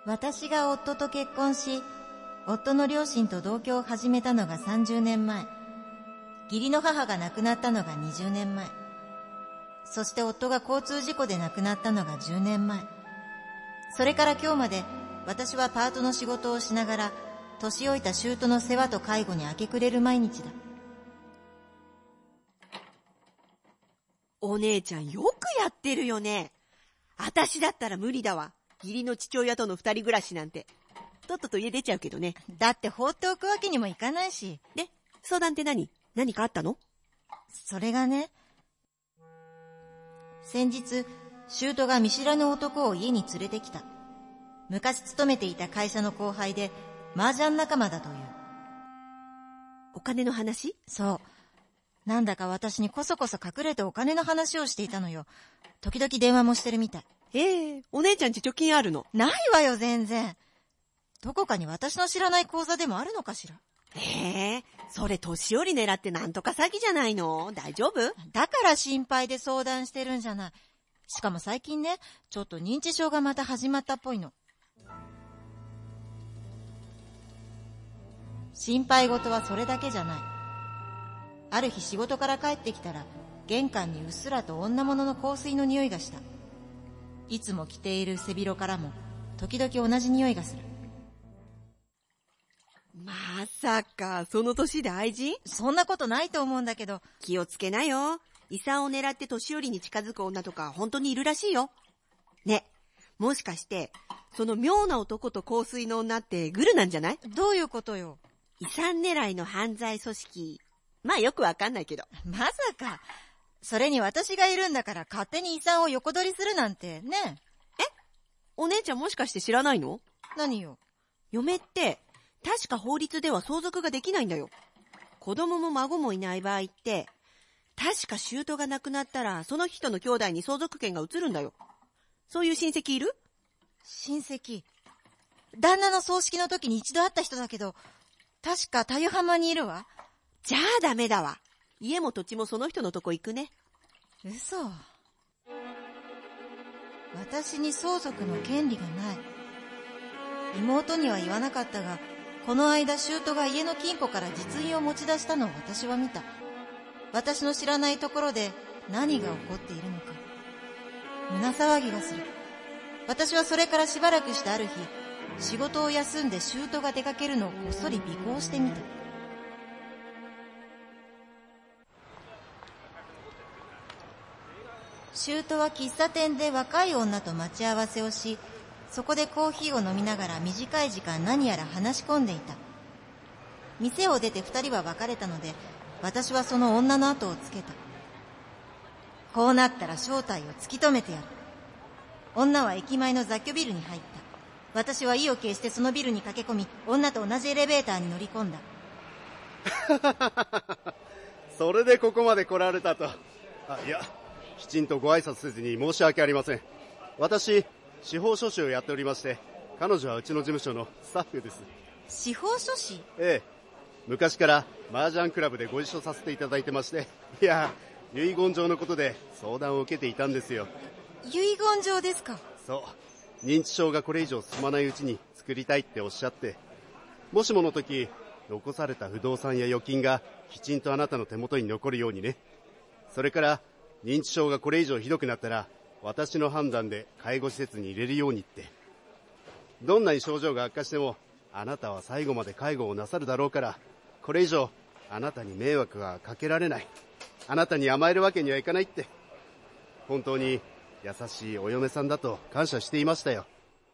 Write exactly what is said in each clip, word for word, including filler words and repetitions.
私が夫と結婚し、夫の両親と同居を始めたのがさんじゅうねんまえ、義理の母が亡くなったのがにじゅうねんまえ、そして夫が交通事故で亡くなったのがじゅうねんまえ。それから今日まで私はパートの仕事をしながら、年老いた舅の世話と介護に明け暮れる毎日だ。 お姉ちゃんよくやってるよね。あたしだったら無理だわ。義理の父親との二人暮らしなんて。とっとと家出ちゃうけどね。 だって放っておくわけにもいかないし。 で、相談って何？何かあったの？ それがね、先日、舅が見知らぬ男を家に連れてきた。昔勤めていた会社の後輩で、麻雀仲間だという。 お金の話？ そう。なんだか私にこそこそ隠れてお金の話をしていたのよ。時々電話もしてるみたい。 ええ、お姉ちゃんち貯金あるの？ ないわよ、全然。どこかに私の知らない口座でもあるのかしら。 ええ、それ年寄り狙ってなんとか詐欺じゃないの？大丈夫？ だから心配で相談してるんじゃない。しかも最近ね、ちょっと認知症がまた始まったっぽいの。心配事はそれだけじゃない。ある日仕事から帰ってきたら、玄関にうっすらと女物の香水の匂いがした。いつも着ている背広からも時々同じ匂いがする。 まさかその年で愛人？ そんなことないと思うんだけど。 気をつけなよ。遺産を狙って年寄りに近づく女とか本当にいるらしいよ。ね、もしかしてその妙な男と香水の女ってグルなんじゃない？ どういうことよ？ 遺産狙いの犯罪組織。まあよくわかんないけど。 まさか。それに私がいるんだから勝手に遺産を横取りするなんてね。 え？お姉ちゃんもしかして知らないの？ 何よ？ 嫁って確か法律では相続ができないんだよ。子供も孫もいない場合って確か舅が亡くなったらその人の兄弟に相続権が移るんだよ。そういう親戚いる？ 親戚。旦那の葬式の時に一度会った人だけど、確か田湯浜にいるわ。 じゃあダメだわ。家も土地もその人のとこ行くね。 嘘。私に相続の権利がない。妹には言わなかったが、この間舅が家の金庫から実印を持ち出したのを私は見た。私の知らないところで何が起こっているのか。胸騒ぎがする。私はそれからしばらくしてある日、仕事を休んで舅が出かけるのをこっそり尾行してみた。舅は喫茶店で若い女と待ち合わせをし、そこでコーヒーを飲みながら短い時間何やら話し込んでいた。店を出て二人は別れたので、私はその女の後をつけた。こうなったら正体を突き止めてやる。女は駅前の雑居ビルに入った。私は意を決してそのビルに駆け込み、女と同じエレベーターに乗り込んだ。 それでここまで来られたと。あ、いや、きちんとご挨拶せずに申し訳ありません。私、司法書士をやっておりまして、彼女はうちの事務所のスタッフです。 司法書士？ ええ、昔から麻雀クラブでご一緒させていただいてまして、いや、遺言状のことで相談を受けていたんですよ。 遺言状ですか？ そう、認知症がこれ以上進まないうちに作りたいっておっしゃって、もしもの時残された不動産や預金がきちんとあなたの手元に残るようにね。それから認知症がこれ以上ひどくなったら私の判断で介護施設に入れるようにって。どんなに症状が悪化してもあなたは最後まで介護をなさるだろうから、これ以上あなたに迷惑がかけられない、あなたに甘えるわけにはいかないって。本当に優しいお嫁さんだと感謝していましたよ。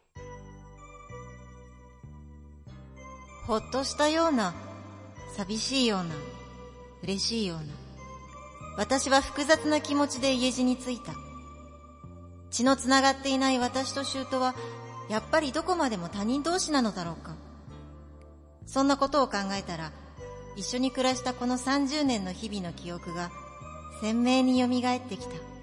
ほっとしたような、寂しいような、嬉しいような。私は複雑な気持ちで家路に着いた。血のつながっていない私と舅はやっぱりどこまでも他人同士なのだろうか。そんなことを考えたら、一緒に暮らしたこのさんじゅうねんの日々の記憶が鮮明によみがえってきた。